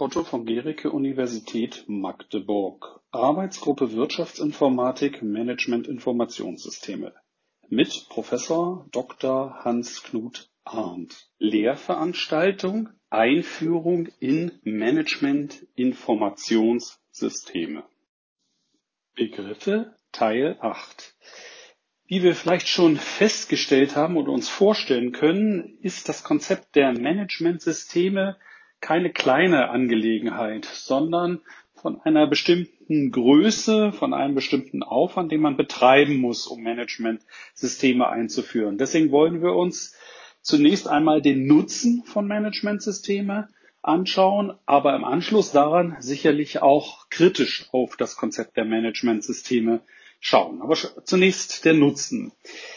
Otto von Guericke, Universität Magdeburg. Arbeitsgruppe Wirtschaftsinformatik, Management Informationssysteme mit Professor Dr. Hans-Knut Arndt. Lehrveranstaltung Einführung in Management Informationssysteme. Begriffe Teil 8. Wie wir vielleicht schon festgestellt haben oder uns vorstellen können, ist das Konzept der Managementsysteme keine kleine Angelegenheit, sondern von einer bestimmten Größe, von einem bestimmten Aufwand, den man betreiben muss, um Managementsysteme einzuführen. Deswegen wollen wir uns zunächst einmal den Nutzen von Managementsystemen anschauen, aber im Anschluss daran sicherlich auch kritisch auf das Konzept der Managementsysteme schauen. Aber zunächst der Nutzen.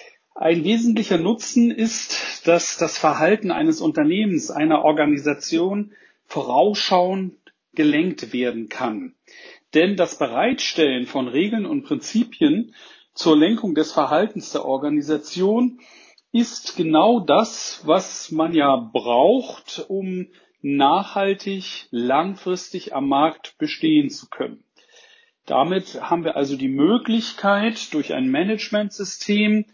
Ein wesentlicher Nutzen ist, dass das Verhalten eines Unternehmens, einer Organisation vorausschauend gelenkt werden kann. Denn das Bereitstellen von Regeln und Prinzipien zur Lenkung des Verhaltens der Organisation ist genau das, was man ja braucht, um nachhaltig, langfristig am Markt bestehen zu können. Damit haben wir also die Möglichkeit, durch ein Managementsystem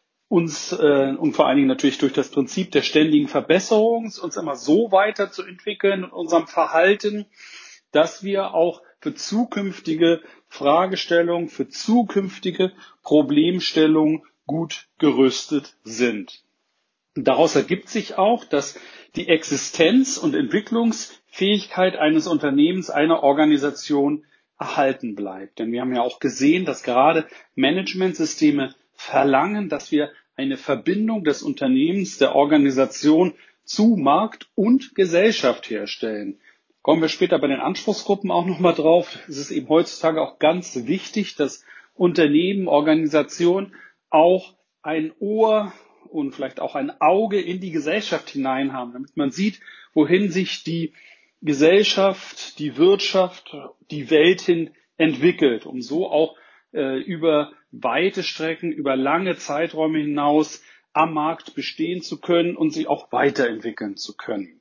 uns und vor allen Dingen natürlich durch das Prinzip der ständigen Verbesserung uns immer so weiterzuentwickeln in unserem Verhalten, dass wir auch für zukünftige Fragestellungen, für zukünftige Problemstellungen gut gerüstet sind. Daraus ergibt sich auch, dass die Existenz und Entwicklungsfähigkeit eines Unternehmens, einer Organisation erhalten bleibt. Denn wir haben ja auch gesehen, dass gerade Managementsysteme verlangen, dass wir eine Verbindung des Unternehmens, der Organisation zu Markt und Gesellschaft herstellen. Kommen wir später bei den Anspruchsgruppen auch nochmal drauf. Es ist eben heutzutage auch ganz wichtig, dass Unternehmen, Organisationen auch ein Ohr und vielleicht auch ein Auge in die Gesellschaft hinein haben, damit man sieht, wohin sich die Gesellschaft, die Wirtschaft, die Welt hin entwickelt, um so auch über weite Strecken, über lange Zeiträume hinaus am Markt bestehen zu können und sich auch weiterentwickeln zu können.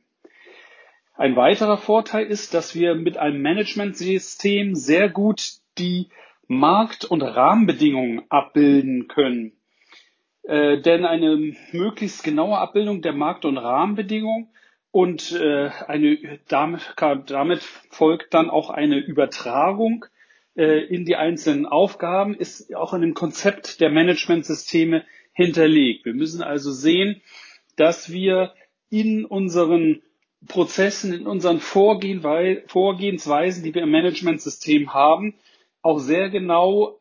Ein weiterer Vorteil ist, dass wir mit einem Managementsystem sehr gut die Markt- und Rahmenbedingungen abbilden können. Denn eine möglichst genaue Abbildung der Markt- und Rahmenbedingungen und damit folgt dann auch eine Übertragung in die einzelnen Aufgaben, ist auch in dem Konzept der Managementsysteme hinterlegt. Wir müssen also sehen, dass wir in unseren Prozessen, in unseren Vorgehensweisen, die wir im Managementsystem haben, auch sehr genau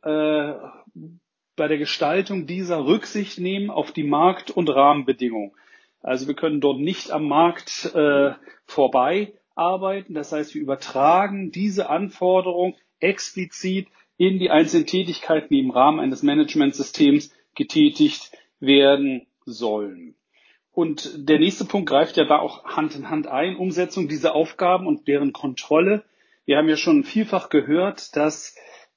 bei der Gestaltung dieser Rücksicht nehmen auf die Markt- und Rahmenbedingungen. Also wir können dort nicht am Markt vorbei arbeiten. Das heißt, wir übertragen diese Anforderung explizit in die einzelnen Tätigkeiten, die im Rahmen eines Managementsystems getätigt werden sollen. Und der nächste Punkt greift ja da auch Hand in Hand ein, Umsetzung dieser Aufgaben und deren Kontrolle. Wir haben ja schon vielfach gehört, dass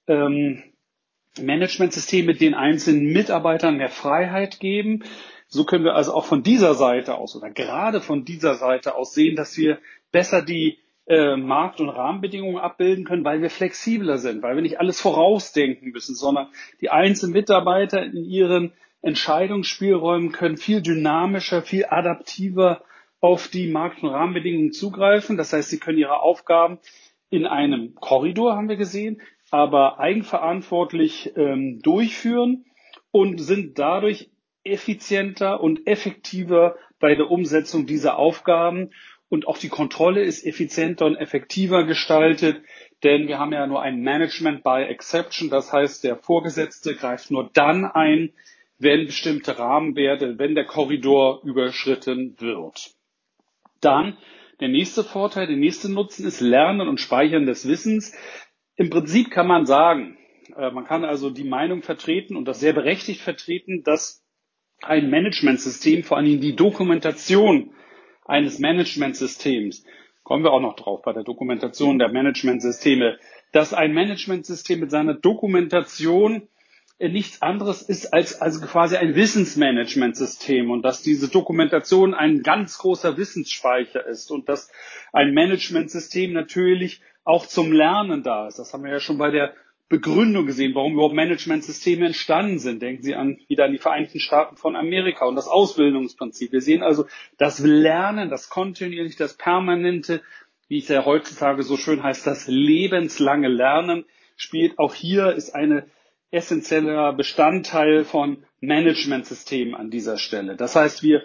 Managementsysteme den einzelnen Mitarbeitern mehr Freiheit geben. So können wir also auch von dieser Seite aus oder gerade von dieser Seite aus sehen, dass wir besser die Markt- und Rahmenbedingungen abbilden können, weil wir flexibler sind, weil wir nicht alles vorausdenken müssen, sondern die einzelnen Mitarbeiter in ihren Entscheidungsspielräumen können viel dynamischer, viel adaptiver auf die Markt- und Rahmenbedingungen zugreifen. Das heißt, sie können ihre Aufgaben in einem Korridor, haben wir gesehen, aber eigenverantwortlich durchführen und sind dadurch effizienter und effektiver bei der Umsetzung dieser Aufgaben. Und auch die Kontrolle ist effizienter und effektiver gestaltet, denn wir haben ja nur ein Management by Exception. Das heißt, der Vorgesetzte greift nur dann ein, wenn bestimmte Rahmenwerte, wenn der Korridor überschritten wird. Dann der nächste Vorteil, der nächste Nutzen ist Lernen und Speichern des Wissens. Im Prinzip kann man sagen, man kann also die Meinung vertreten und das sehr berechtigt vertreten, dass ein Managementsystem, vor allem die Dokumentation eines Managementsystems, kommen wir auch noch drauf bei der Dokumentation der Managementsysteme, dass ein Managementsystem mit seiner Dokumentation nichts anderes ist als also quasi ein Wissensmanagementsystem und dass diese Dokumentation ein ganz großer Wissensspeicher ist und dass ein Managementsystem natürlich auch zum Lernen da ist. Das haben wir ja schon bei der Begründung gesehen, warum überhaupt Managementsysteme entstanden sind. Denken Sie wieder an die Vereinigten Staaten von Amerika und das Ausbildungsprinzip. Wir sehen also das Lernen, das kontinuierliche, das permanente, wie es ja heutzutage so schön heißt, das lebenslange Lernen spielt auch hier, ist eine essentieller Bestandteil von Managementsystemen an dieser Stelle. Das heißt, wir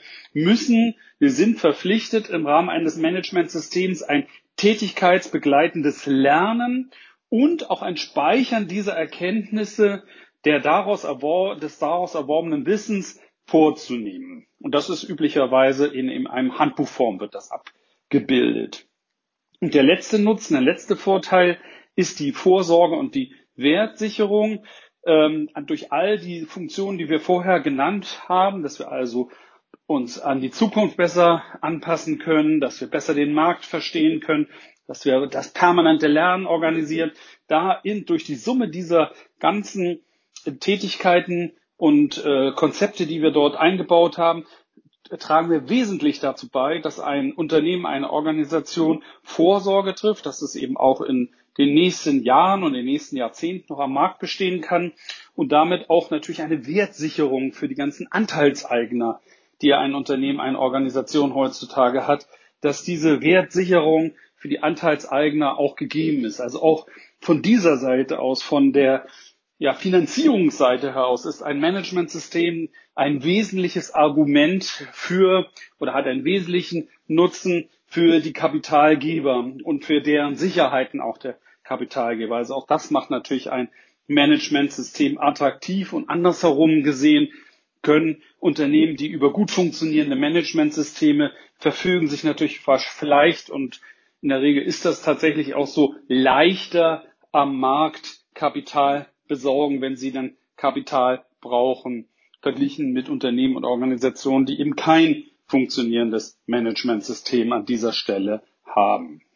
sind verpflichtet, im Rahmen eines Managementsystems ein tätigkeitsbegleitendes Lernen und auch ein Speichern dieser Erkenntnisse des daraus erworbenen Wissens vorzunehmen. Und das ist üblicherweise in einem Handbuchform wird das abgebildet. Und der letzte Nutzen, der letzte Vorteil ist die Vorsorge und die Wertsicherung durch all die Funktionen, die wir vorher genannt haben, dass wir also uns an die Zukunft besser anpassen können, dass wir besser den Markt verstehen können, dass wir das permanente Lernen organisieren. Durch die Summe dieser ganzen Tätigkeiten und Konzepte, die wir dort eingebaut haben, tragen wir wesentlich dazu bei, dass ein Unternehmen, eine Organisation Vorsorge trifft, dass es eben auch in den nächsten Jahren und in den nächsten Jahrzehnten noch am Markt bestehen kann und damit auch natürlich eine Wertsicherung für die ganzen Anteilseigner, die ein Unternehmen, eine Organisation heutzutage hat, dass diese Wertsicherung für die Anteilseigner auch gegeben ist. Also auch von dieser Seite aus, von der Finanzierungsseite heraus ist ein Managementsystem ein wesentliches Argument oder hat einen wesentlichen Nutzen für die Kapitalgeber und für deren Sicherheiten auch der Kapitalgeber. Also auch das macht natürlich ein Managementsystem attraktiv und andersherum gesehen können Unternehmen, die über gut funktionierende Managementsysteme verfügen, sich natürlich vielleicht und in der Regel ist das tatsächlich auch so leichter am Markt Kapital besorgen, wenn sie dann Kapital brauchen, verglichen mit Unternehmen und Organisationen, die eben kein funktionierendes Managementsystem an dieser Stelle haben.